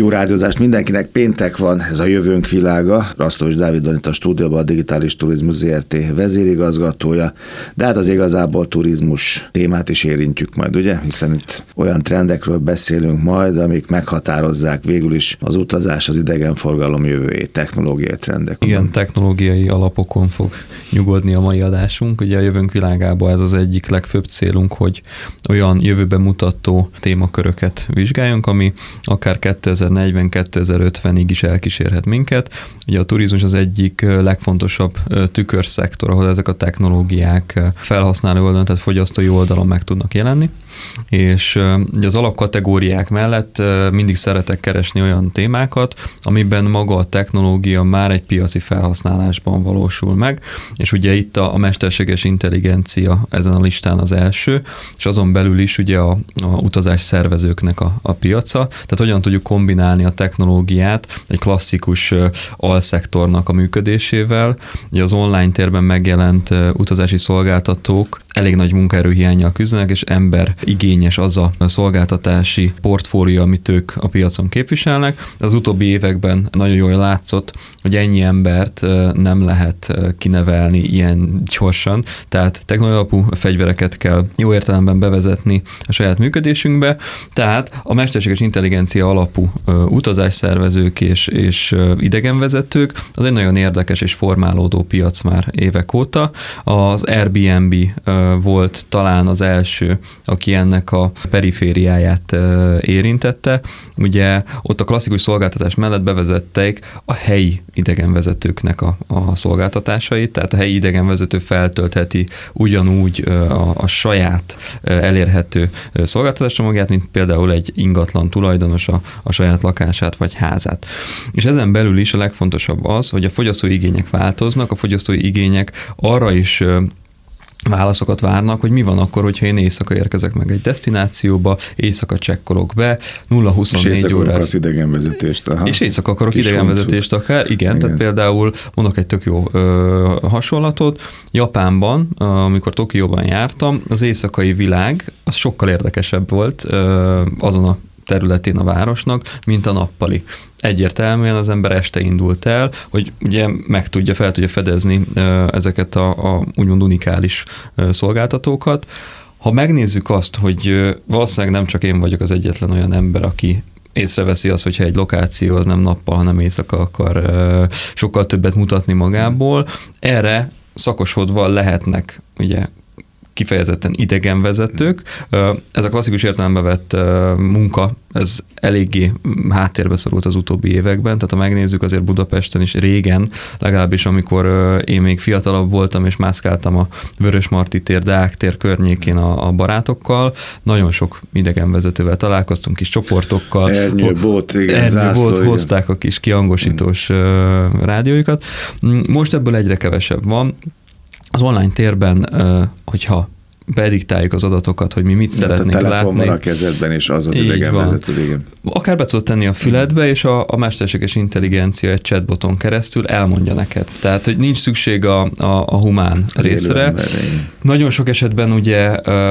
Jó rádiózást mindenkinek, péntek van, ez a Jövőnk világa. Rastovich Dávid van itt a stúdióban, a Digitális Turizmus Zrt. vezérigazgatója, de hát az igazából turizmus témát is érintjük majd, ugye? Hiszen itt olyan trendekről beszélünk majd, amik meghatározzák végül is az utazás, az idegenforgalom jövőjét, technológiai trendek. Igen, technológiai alapokon fog nyugodni a mai adásunk. Ugye a Jövőnk világában ez az egyik legfőbb célunk, hogy olyan jövőbe mutató témaköröket vizsgáljunk, ami akár 2040-2050-ig is elkísérhet minket. Ugye a turizmus az egyik legfontosabb tükörszektor, ahol ezek a technológiák felhasználó oldalon, tehát fogyasztói oldalon meg tudnak jelenni. És ugye az alapkategóriák mellett mindig szeretek keresni olyan témákat, amiben maga a technológia már egy piaci felhasználásban valósul meg, és ugye itt a mesterséges intelligencia ezen a listán az első, és azon belül is ugye a utazás szervezőknek a piaca, tehát hogyan tudjuk kombinálni a technológiát egy klasszikus alszektornak a működésével. Ugye az online térben megjelent utazási szolgáltatók elég nagy munkaerőhiánnyal küzdenek, és ember igényes az a szolgáltatási portfólió, amit ők a piacon képviselnek. Az utóbbi években nagyon jól látszott, hogy ennyi embert nem lehet kinevelni ilyen gyorsan, tehát technológiai alapú fegyvereket kell jó értelemben bevezetni a saját működésünkbe, tehát a mesterséges intelligencia alapú utazásszervezők és idegenvezetők az egy nagyon érdekes és formálódó piac már évek óta. Az Airbnb volt talán az első, aki ennek a perifériáját érintette. Ugye ott a klasszikus szolgáltatás mellett bevezették a helyi idegenvezetőknek a szolgáltatásait, tehát a helyi idegenvezető feltöltheti ugyanúgy a saját elérhető szolgáltatáscsomagját, mint például egy ingatlan tulajdonos a saját lakását vagy házát. És ezen belül is a legfontosabb az, hogy a fogyasztói igények változnak, a fogyasztói igények arra is válaszokat várnak, hogy mi van akkor, hogyha én éjszaka érkezek meg egy destinációba, éjszaka csekkolok be, 0-24 órás. És idegenvezetést. Aha. És éjszaka akarok idegenvezetést akár, igen, tehát például mondok egy tök jó hasonlatot. Japánban, amikor Tokióban jártam, az éjszakai világ az sokkal érdekesebb volt azon a területén a városnak, mint a nappali. Egyértelműen az ember este indult el, hogy ugye fel tudja fedezni ezeket a úgymond unikális szolgáltatókat. Ha megnézzük azt, hogy valószínűleg nem csak én vagyok az egyetlen olyan ember, aki észreveszi azt, hogyha egy lokáció az nem nappal, hanem éjszaka akar sokkal többet mutatni magából, erre szakosodva lehetnek ugye kifejezetten idegenvezetők. Ez a klasszikus értelembe vett munka, ez eléggé háttérbe szorult az utóbbi években, tehát ha megnézzük, azért Budapesten is régen, legalábbis amikor én még fiatalabb voltam, és mászkáltam a Vörösmarty tér, Deák tér környékén a barátokkal, nagyon sok idegenvezetővel találkoztunk, kis csoportokkal. Ernyőbót, hozták a kis kiangosítós rádiójukat. Most ebből egyre kevesebb van. Az online térben, hogyha bediktáljuk az adatokat, hogy mi mit szeretnénk látni. A telefon van a kezedben, és az idegenvezető, igen. Akár be tudod tenni a füledbe, és a mesterséges intelligencia egy chatboton keresztül elmondja neked. Tehát, hogy nincs szükség a humán részre. Nagyon sok esetben ugye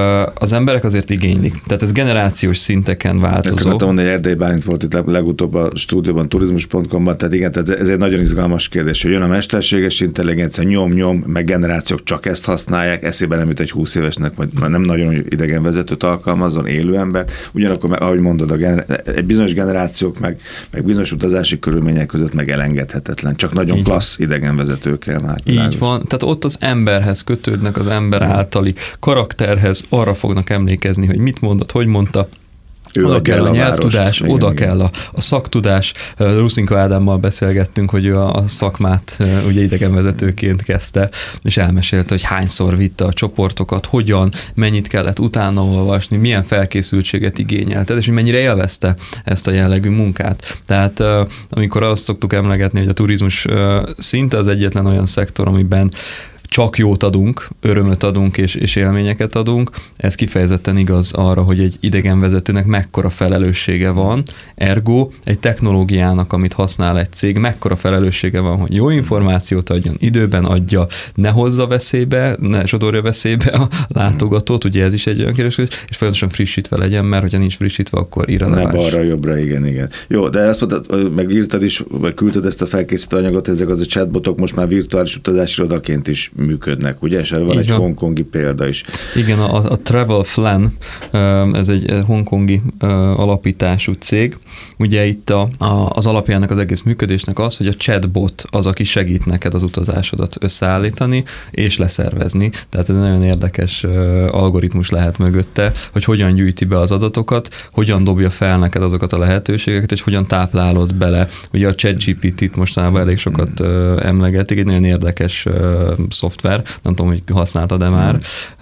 az emberek azért igénylik. Tehát ez generációs szinteken változó. Ezt akartam mondani, hogy Erdei Bálint volt itt legutóbb a stúdióban, turizmus.com-ban, tehát igen, tehát ez egy nagyon izgalmas kérdés, hogy jön a mesterséges intelligencia, nyom, meg generációk csak ezt használják, eszébe nem jut egy 20 évesnek, vagy nem nagyon idegenvezetőt alkalmazzon, élő ember. Ugyanakkor, ahogy mondod, egy bizonyos generációk meg bizonyos utazási körülmények között meg elengedhetetlen. Csak nagyon így klassz idegenvezetőkkel már. Így van. Tehát ott az emberhez kötődnek, az ember általi karakterhez, arra fognak emlékezni, hogy mit mondott, hogy mondta. Oda kell a nyelvtudás, oda kell a szaktudás. Ruszinka Ádámmal beszélgettünk, hogy ő a szakmát ugye idegenvezetőként kezdte, és elmesélte, hogy hányszor vitte a csoportokat, hogyan, mennyit kellett utána olvasni, milyen felkészültséget igényelt, és hogy mennyire élvezte ezt a jellegű munkát. Tehát amikor azt szoktuk emlegetni, hogy a turizmus szinte az egyetlen olyan szektor, amiben csak jót adunk, örömöt adunk és élményeket adunk. Ez kifejezetten igaz arra, hogy egy idegenvezetőnek mekkora felelőssége van, ergo egy technológiának, amit használ egy cég, mekkora felelőssége van, hogy jó információt adjon, időben adja, ne hozza veszélybe, ne sodorja veszélybe a látogatót, ugye ez is egy olyan kérdés, és folyamatosan frissítve legyen, mert hogyha nincs frissítve, akkor irreleváns. Ne balra, jobbra, igen. Jó, de azt mondtad, meg írtad is, vagy küldted ezt a felkészítő anyagot, ezek az a chatbotok most már virtuális utazási irodaként is működnek, ugye? És erre van egy hongkongi példa is. Igen, a Travel Flan, ez egy hongkongi alapítású cég. Ugye itt az alapjának az egész működésnek az, hogy a chatbot az, aki segít neked az utazásodat összeállítani és leszervezni. Tehát ez egy nagyon érdekes algoritmus lehet mögötte, hogy hogyan gyűjti be az adatokat, hogyan dobja fel neked azokat a lehetőségeket, és hogyan táplálod bele. Ugye a ChatGPT-t mostanában elég sokat emlegetik, egy nagyon érdekes szoftver, nem tudom, hogy használtad-e már,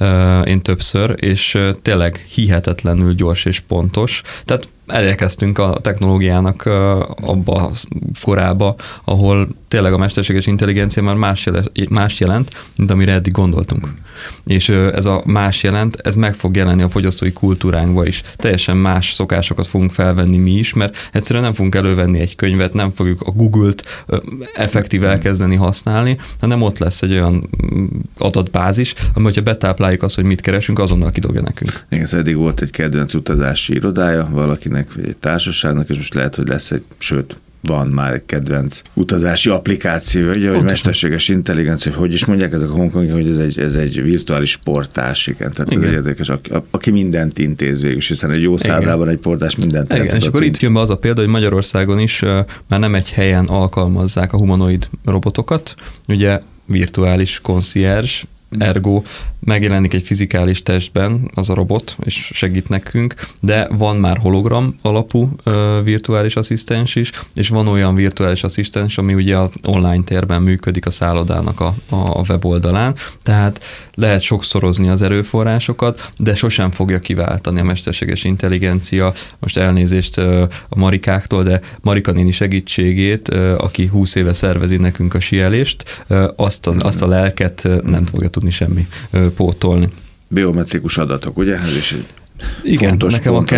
én többször, és tényleg hihetetlenül gyors és pontos. Tehát elérkeztünk a technológiának abba a korába, ahol tényleg a mesterséges intelligencia már más jelent, mint amire eddig gondoltunk. És ez a más jelent, ez meg fog jelenni a fogyasztói kultúránkba is. Teljesen más szokásokat fogunk felvenni mi is, mert egyszerűen nem fogunk elővenni egy könyvet, nem fogjuk a Google-t effektív elkezdeni használni, hanem ott lesz egy olyan adatbázis, ami, hogyha betápláljuk azt, hogy mit keresünk, azonnal kidobja nekünk. Igen, ez eddig volt egy kedvenc utazási irodája valakinek, vagy egy társaságnak, és most lehet, hogy lesz sőt, van már egy kedvenc utazási applikáció, ugye, hogy mesterséges intelligencia, hogy is mondják ezek a hongkongi, hogy ez egy virtuális portás, igen, tehát igen. Ez egy érdekes, aki mindent intéz végül, hiszen egy jó szállában egy portás mindent igen, és akkor itt jön be az a példa, hogy Magyarországon is már nem egy helyen alkalmazzák a humanoid robotokat, ugye virtuális concierge, ergo megjelenik egy fizikális testben az a robot, és segít nekünk, de van már hologram alapú virtuális asszisztens is, és van olyan virtuális asszisztens, ami ugye az online térben működik a szállodának a weboldalán, tehát lehet sokszorozni az erőforrásokat, de sosem fogja kiváltani a mesterséges intelligencia, most elnézést a Marikáktól, de Marika néni segítségét, aki 20 éve szervezi nekünk a síelést, azt a lelket nem fogja tudni semmi pótolni. Biometrikus adatok, ugye? Ez is egy igen, nekem a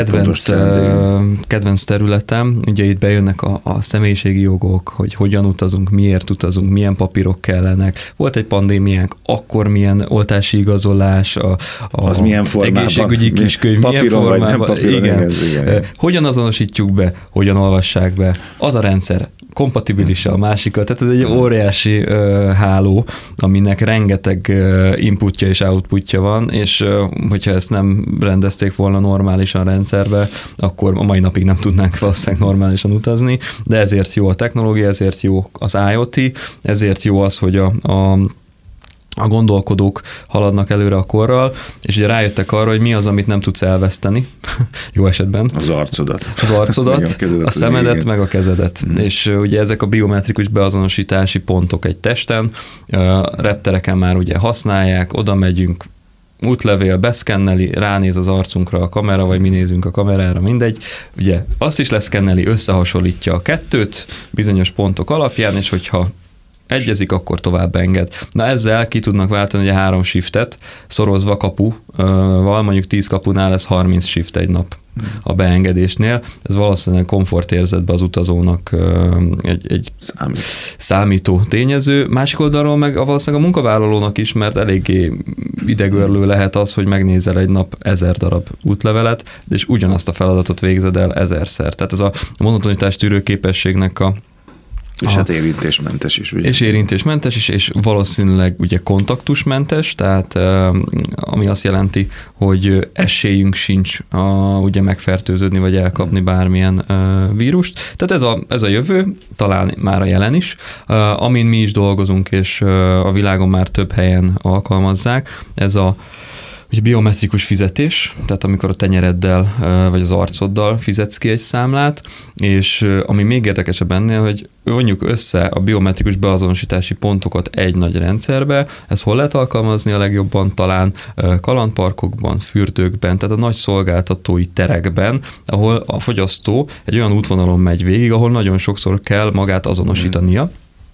kedvenc területem, ugye itt bejönnek a személyiségi jogok, hogy hogyan utazunk, miért utazunk, milyen papírok kellenek. Volt egy pandémiánk, akkor milyen oltási igazolás, az milyen formában, egészségügyi kiskönyv, milyen formában. Igen. Hogyan azonosítjuk be, hogyan olvassák be. Az a rendszer kompatibilis a másikat, tehát ez egy óriási háló, aminek rengeteg inputja és outputja van, és hogyha ezt nem rendezték volna normálisan rendszerbe, akkor a mai napig nem tudnánk valószínűleg normálisan utazni, de ezért jó a technológia, ezért jó az IoT, ezért jó az, hogy a gondolkodók haladnak előre a korral, és ugye rájöttek arra, hogy mi az, amit nem tudsz elveszteni, jó esetben. Az arcodat, a szemedet, meg a kezedet. És ugye ezek a biometrikus beazonosítási pontok egy testen, reptereken már ugye használják, oda megyünk, útlevél, beszkenneli, ránéz az arcunkra a kamera, vagy mi nézünk a kamerára, mindegy. Ugye azt is leszkenneli, összehasonlítja a kettőt bizonyos pontok alapján, és hogyha egyezik, akkor tovább enged. Na ezzel ki tudnak váltani ugye 3 shiftet, szorozva kapuval, mondjuk 10 kapunál lesz 30 shift egy nap a beengedésnél. Ez valószínűleg komfortérzetben az utazónak egy számító tényező. Másik oldalról meg valószínűleg a munkavállalónak is, mert eléggé idegörlő lehet az, hogy megnézel egy nap 1000 darab útlevelet, és ugyanazt a feladatot végzed el 1000-szer. Tehát ez a monotonitás tűrő képességnek és hát érintésmentes is, ugye? És érintésmentes is, és valószínűleg ugye kontaktusmentes, tehát ami azt jelenti, hogy esélyünk sincs ugye megfertőződni, vagy elkapni bármilyen vírust. Tehát ez a jövő, talán már a jelen is, amin mi is dolgozunk, és a világon már több helyen alkalmazzák, ez a ugye biometrikus fizetés, tehát amikor a tenyereddel vagy az arcoddal fizetsz ki egy számlát, és ami még érdekesebb ennél, hogy vonjuk össze a biometrikus beazonosítási pontokat egy nagy rendszerbe, ezt hol lehet alkalmazni a legjobban? Talán kalandparkokban, fürdőkben, tehát a nagy szolgáltatói terekben, ahol a fogyasztó egy olyan útvonalon megy végig, ahol nagyon sokszor kell magát azonosítania,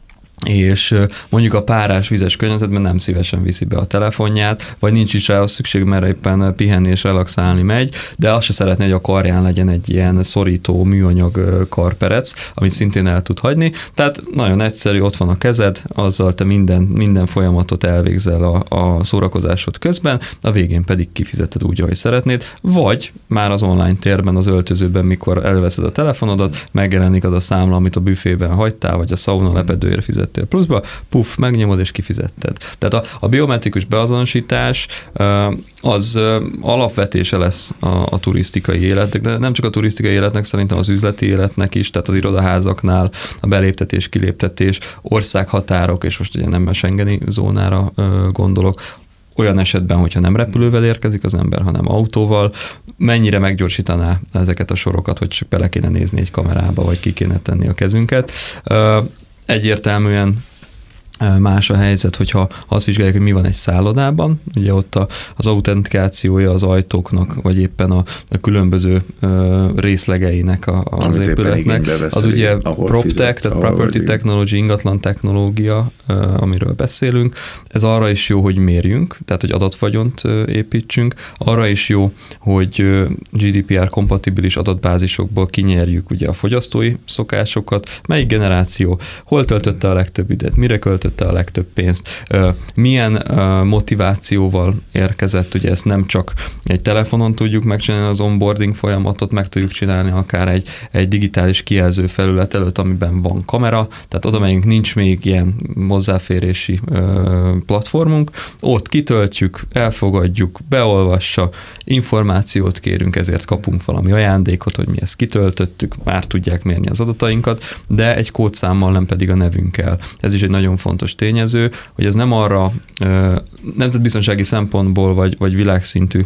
és mondjuk a párás vizes környezetben nem szívesen viszi be a telefonját, vagy nincs is rá a szükség, mert éppen pihenni és relaxálni megy, de azt se szeretné, hogy a karján legyen egy ilyen szorító műanyag karperec, amit szintén el tud hagyni. Tehát nagyon egyszerű, ott van a kezed, azzal te minden folyamatot elvégzel a szórakozásod közben, a végén pedig kifizeted úgy, ahogy szeretnéd, vagy már az online térben, az öltözőben, mikor elveszed a telefonodat, megjelenik az a számla, amit a büfében hagytál, vagy a szauna lepedőért fizettél pluszba, puff, megnyomod és kifizetted. Tehát a biometrikus beazonosítás az alapvetése lesz a turisztikai életnek, de nem csak a turisztikai életnek, szerintem az üzleti életnek is, tehát az irodaházaknál a beléptetés, kiléptetés, országhatárok, és most ugye nem a schengeni zónára gondolok, olyan esetben, hogyha nem repülővel érkezik az ember, hanem autóval, mennyire meggyorsítaná ezeket a sorokat, hogy csak bele kéne nézni egy kamerába, vagy ki kéne tenni a kezünket. Egyértelműen más a helyzet, hogyha azt vizsgáljuk, hogy mi van egy szállodában, ugye ott az autentikációja az ajtóknak, vagy éppen a különböző részlegeinek az épületnek, az ugye PropTech, tehát Property Technology, ingatlan technológia, amiről beszélünk. Ez arra is jó, hogy mérjünk, tehát hogy adatvagyont építsünk, arra is jó, hogy GDPR kompatibilis adatbázisokból kinyerjük ugye a fogyasztói szokásokat, melyik generáció, hol töltötte a legtöbb időt, mire költötte a legtöbb pénzt, milyen motivációval érkezett, ugye ezt nem csak egy telefonon tudjuk megcsinálni, az onboarding folyamatot meg tudjuk csinálni akár egy digitális kijelző felület előtt, amiben van kamera, tehát oda megyünk, nincs még ilyen hozzáférési platformunk, ott kitöltjük, elfogadjuk, beolvassa, információt kérünk, ezért kapunk valami ajándékot, hogy mi ezt kitöltöttük, már tudják mérni az adatainkat, de egy kódszámmal, nem pedig a nevünkkel. Ez is egy nagyon fontos tényező, hogy ez nem arra nemzetbiztonsági szempontból, vagy világszintű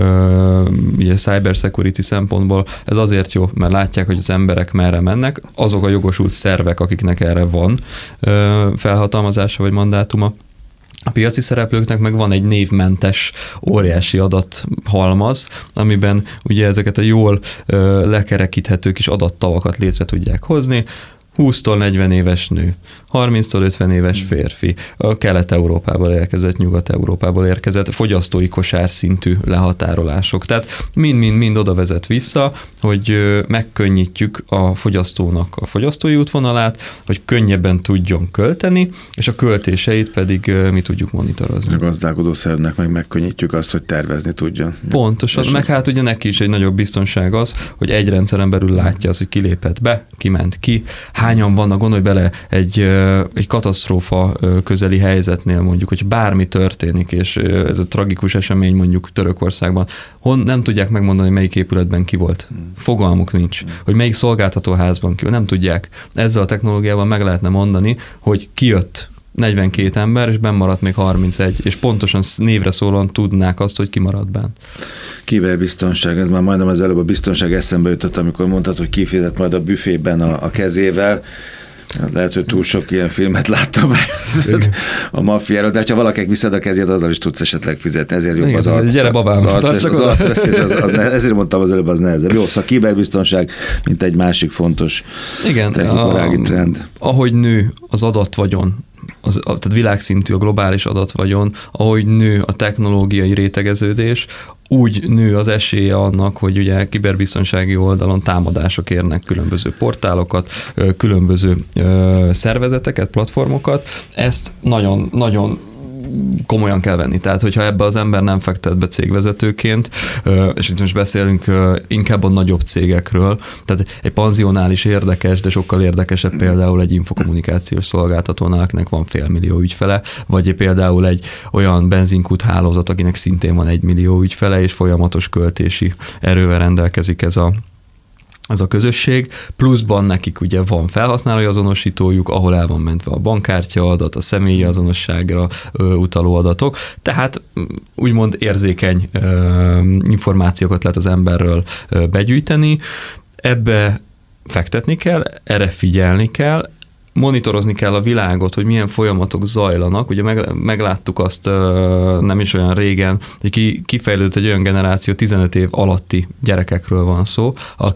ugye cyber security szempontból, ez azért jó, mert látják, hogy az emberek merre mennek, azok a jogosult szervek, akiknek erre van felhatalmazása vagy mandátuma. A piaci szereplőknek meg van egy névmentes óriási adathalmaz, amiben ugye ezeket a jól lekerekíthető kis adattavakat létre tudják hozni. 20-tól 40 éves nő, 30-tól 50 éves férfi, a Kelet-Európából érkezett, Nyugat-Európából érkezett, fogyasztói kosár szintű lehatárolások. Tehát mind oda vezet vissza, hogy megkönnyítjük a fogyasztónak a fogyasztói útvonalát, hogy könnyebben tudjon költeni, és a költéseit pedig mi tudjuk monitorozni. A gazdálkodó szervnek meg megkönnyítjük azt, hogy tervezni tudjon. Pontosan, meg hát ugye neki is egy nagyobb biztonság az, hogy egy rendszeren belül látja az, hogy kilépett be, kiment ki, hányan vannak, gondolj bele egy katasztrófa közeli helyzetnél mondjuk, hogy bármi történik, és ez a tragikus esemény mondjuk Törökországban, nem tudják megmondani, melyik épületben ki volt. Fogalmuk nincs. Hogy melyik szolgáltatóházban ki volt. Nem tudják. Ezzel a technológiával meg lehetne mondani, hogy kijött 42 ember, és benn maradt még 31, és pontosan névre szólóan tudnák azt, hogy ki maradt benn. Kiberbiztonság, ez már majdnem az előbb a biztonság eszembe jutott, amikor mondtad, hogy kifizet majd a büfében a kezével. Lehet, hogy túl sok ilyen filmet láttam a maffiáról, de ha valakinek viszed a kezét, azzal is tudsz esetleg fizetni. Ezért jobb az arc. Gyere babám, az arcvesztés, ezért mondtam az előbb, az nehezebb. Jó, szóval kiberbiztonság, mint egy másik fontos techniparági trend. Ahogy nő az adatvagyon, tehát világszintű a globális adatvagyon, ahogy nő a technológiai rétegeződés, úgy nő az esélye annak, hogy ugye kiberbiztonsági oldalon támadások érnek különböző portálokat, különböző szervezeteket, platformokat. Ezt nagyon komolyan kell venni. Tehát, hogyha ebbe az ember nem fektet be cégvezetőként, és itt most beszélünk inkább a nagyobb cégekről, tehát egy panzionális érdekes, de sokkal érdekesebb például egy infokommunikációs szolgáltatónál, akinek van 500 000 ügyfele, vagy például egy olyan benzinkút hálózat, akinek szintén van 1 millió ügyfele, és folyamatos költési erővel rendelkezik ez a közösség, pluszban nekik ugye van felhasználói azonosítójuk, ahol el van mentve a bankkártya adat, a személyi azonosságra utaló adatok, tehát úgymond érzékeny információkat lehet az emberről begyűjteni, ebbe fektetni kell, erre figyelni kell, monitorozni kell a világot, hogy milyen folyamatok zajlanak. Ugye megláttuk azt nem is olyan régen, hogy kifejlődött egy olyan generáció, 15 év alatti gyerekekről van szó, akik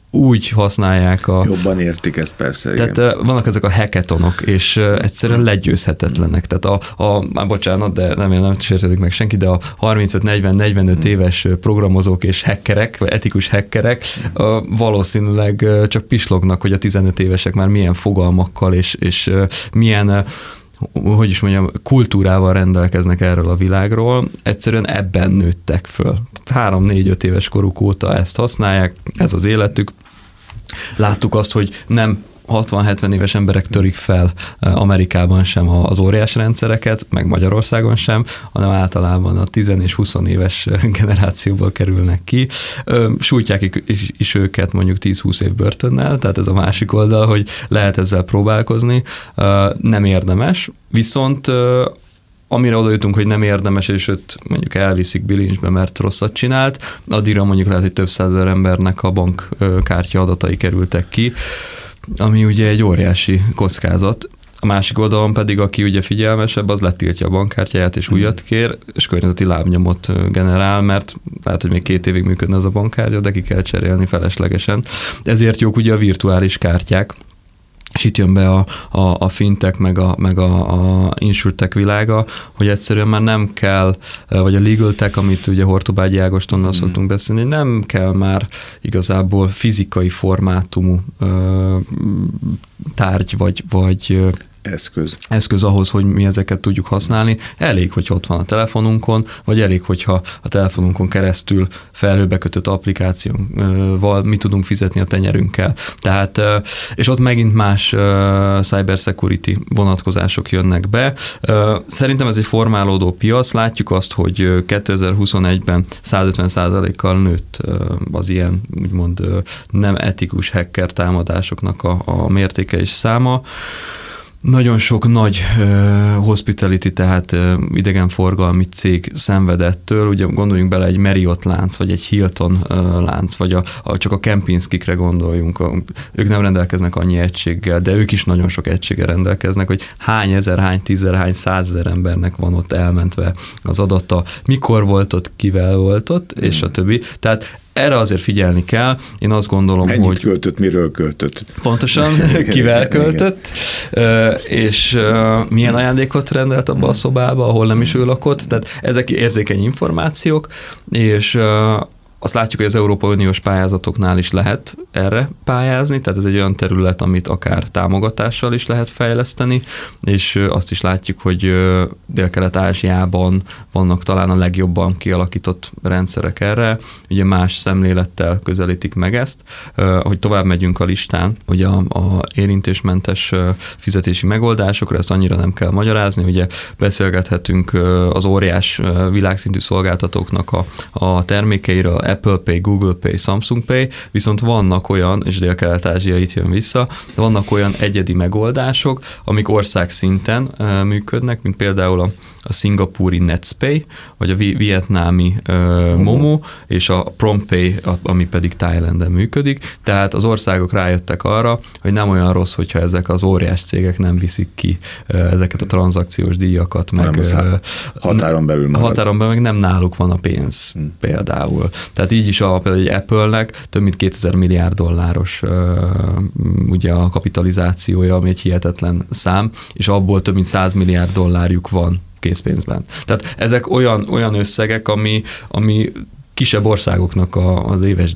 úgy használják jobban értik ezt persze. Tehát igen. Vannak ezek a hackathonok, és egyszerűen legyőzhetetlenek. Tehát bocsánat, de nem sértedik meg senki, de a 35-40-45 éves programozók és hackerek, vagy etikus hackerek valószínűleg csak pislognak, hogy a 15 évesek már milyen fogalmakkal és milyen hogy is mondjam, kultúrával rendelkeznek erről a világról, egyszerűen ebben nőttek föl. 3-4-5 éves koruk óta ezt használják, ez az életük. Láttuk azt, hogy nem 60-70 éves emberek törik fel Amerikában sem az óriás rendszereket, meg Magyarországon sem, hanem általában a 10 és 20 éves generációból kerülnek ki. Sújtják is őket mondjuk 10-20 év börtönnel, tehát ez a másik oldal, hogy lehet ezzel próbálkozni. Nem érdemes, viszont amire oda jutunk, hogy nem érdemes, és őt mondjuk elviszik bilincsbe, mert rosszat csinált, addigra mondjuk lehet, hogy több százezer embernek a bankkártya adatai kerültek ki, ami ugye egy óriási kockázat. A másik oldalon pedig, aki ugye figyelmesebb, az letiltja a bankkártyáját és újat kér, és környezeti lábnyomot generál, mert lehet, hogy még 2 évig működne az a bankkártya, de ki kell cserélni feleslegesen. Ezért jók ugye a virtuális kártyák, és itt jön be a fintech, meg a insurtech világa, hogy egyszerűen már nem kell, vagy a legal tech, amit ugye Hortobágyi Ágostonnal szoktunk beszélni, nem kell már igazából fizikai formátumú tárgy, vagy eszköz ahhoz, hogy mi ezeket tudjuk használni. Elég, hogy ott van a telefonunkon, vagy elég, hogyha a telefonunkon keresztül felhőbe kötött applikációval mi tudunk fizetni a tenyerünkkel. Tehát, és ott megint más cybersecurity vonatkozások jönnek be. Szerintem ez egy formálódó piac. Látjuk azt, hogy 2021-ben 150%-kal nőtt az ilyen úgymond nem etikus hacker támadásoknak a mértéke és száma. Nagyon sok nagy hospitality, tehát idegenforgalmi cég szenvedettől, ugye gondoljunk bele egy Marriott lánc, vagy egy Hilton lánc, vagy csak a Kempinskikre gondoljunk, ők nem rendelkeznek annyi egységgel, de ők is nagyon sok egységgel rendelkeznek, hogy hány ezer, hány tízezer, hány százezer embernek van ott elmentve az adata, mikor volt ott, kivel volt ott, és a többi. Tehát erre azért figyelni kell. Én azt gondolom, mennyit hogy... költött, miről költött. Pontosan, kivel költött, és milyen ajándékot rendelt abba a szobába, ahol nem is ő lakott. Tehát ezek érzékeny információk, és azt látjuk, hogy az Európai Uniós pályázatoknál is lehet erre pályázni, tehát ez egy olyan terület, amit akár támogatással is lehet fejleszteni, és azt is látjuk, hogy Dél-Kelet-Ázsiában vannak talán a legjobban kialakított rendszerek erre, ugye más szemlélettel közelítik meg ezt. Hogy tovább megyünk a listán, ugye a érintésmentes fizetési megoldásokra, ezt annyira nem kell magyarázni, ugye beszélgethetünk az óriás világszintű szolgáltatóknak a termékeiről, Apple Pay, Google Pay, Samsung Pay, viszont vannak olyan, és Dél-Kelet-Ázsia itt jön vissza, vannak olyan egyedi megoldások, amik országszinten működnek, mint például a szingapúri Netspay, vagy a vietnámi Momo, és a PromptPay, ami pedig Thailanden működik. Tehát az országok rájöttek arra, hogy nem olyan rossz, hogyha ezek az óriás cégek nem viszik ki ezeket a tranzakciós díjakat, meg határon belül marad. Határon belül meg nem náluk van a pénz például. Tehát így is például egy Apple-nek több mint 2000 milliárd dolláros ugye a kapitalizációja, ami egy hihetetlen szám, és abból több mint 100 milliárd dollárjuk van készpénzben. Tehát ezek olyan összegek, ami kisebb országoknak az éves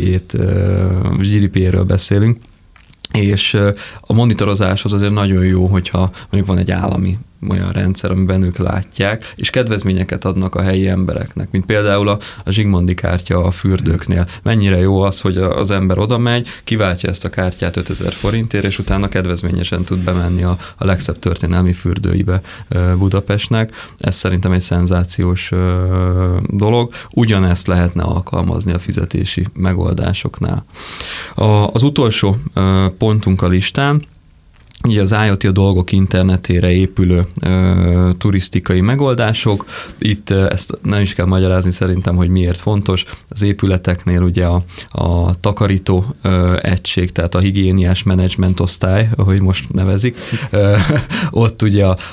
GDP-ről beszélünk, és a monitorozáshoz azért nagyon jó, hogyha mondjuk van egy állami olyan rendszer, amiben ők látják, és kedvezményeket adnak a helyi embereknek, mint például a Zsigmondi kártya a fürdőknél. Mennyire jó az, hogy az ember oda megy, kiváltja ezt a kártyát 5000 forintért, és utána kedvezményesen tud bemenni a legszebb történelmi fürdőibe Budapestnek. Ez szerintem egy szenzációs dolog. Ugyanezt lehetne alkalmazni a fizetési megoldásoknál. Az utolsó pontunk a listán, ugye az IoT, a dolgok internetére épülő turisztikai megoldások. Itt ezt nem is kell magyarázni szerintem, hogy miért fontos. Az épületeknél ugye a takarító egység, tehát a higiéniás menedzsment osztály, ahogy most nevezik, ott ugye a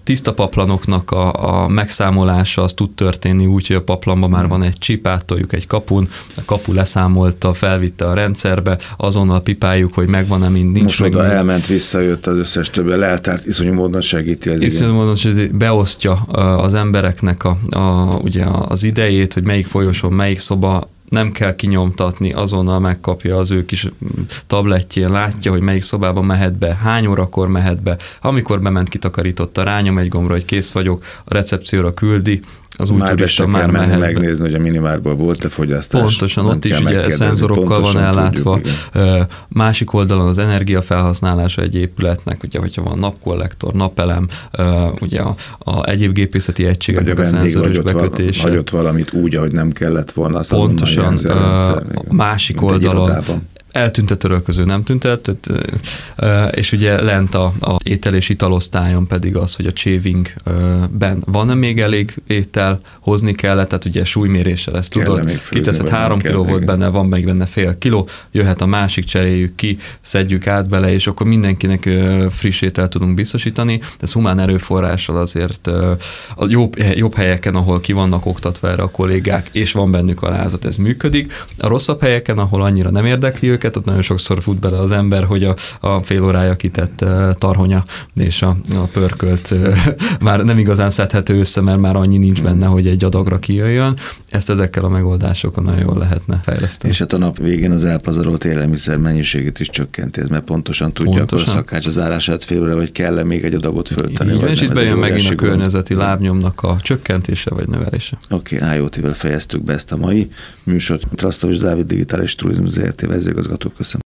tiszta paplanoknak a megszámolása az tud történni úgy, hogy a paplanban már van egy csip, áttoljuk egy kapun, a kapu leszámolta, felvitte a rendszerbe, azonnal pipáljuk, hogy megvan-e, mind nincs. Most oda elment, visszajött az összes többi leltárt, iszonyú módon segíti az iszonyú módon beosztja az embereknek ugye az idejét, hogy melyik folyosón, melyik szoba, nem kell kinyomtatni, azonnal megkapja az ő kis tablettjén, látja, hogy melyik szobában mehet be, hány órakor mehet be, amikor bement, kitakarította, rányom egy gombra, hogy kész vagyok, a recepcióra küldi, az új turista már mehet megnézni, hogy a minimárból volt-e fogyasztás. Pontosan, ott is ugye szenzorokkal van ellátva. Tudjuk, másik oldalon az energiafelhasználása egy épületnek, ugye, hogyha van napkollektor, napelem, ugye a egyéb gépészeti egységeknek a szenzoros bekötése. Hagyott valamit úgy, ahogy nem kellett volna. Pontosan, a másik oldalon eltűnt a törölköző, nem tűnt el, és ugye lent a étel- és italosztályon pedig az, hogy a chavingben van-e még elég étel, hozni kellett, tehát ugye súlyméréssel ezt tudod, kiteszed 3 kiló volt benne, van meg benne fél kiló, jöhet a másik, cseréljük ki, szedjük át bele, és akkor mindenkinek friss ételt tudunk biztosítani. Ez humán erőforrással azért a jobb helyeken, ahol ki vannak oktatva erre a kollégák, és van bennük alázat, ez működik. A rosszabb helyeken, ahol annyira nem érdekli őket, ott nagyon sokszor fut bele az ember, hogy a fél órája kitett tarhonya és a pörkölt már nem igazán szedhető össze, mert már annyi nincs benne, hogy egy adagra kijöjjön. Ezt ezekkel a megoldásokkal nagyon jól lehetne fejleszteni. És hát a nap végén az elpazarolt élelmiszer mennyiségét is csökkenti, mert pontosan tudja a szakács az árását fél óra, vagy kell-e még egy adagot föltenni. És itt bejön megint a környezeti lábnyomnak a csökkentése vagy növelése. Oké, IoT-vel fejeztük be ezt a mai műsort. Trasztovics Dávid, Digitális Turizmus Zrt. vezérigazgató. Köszönöm.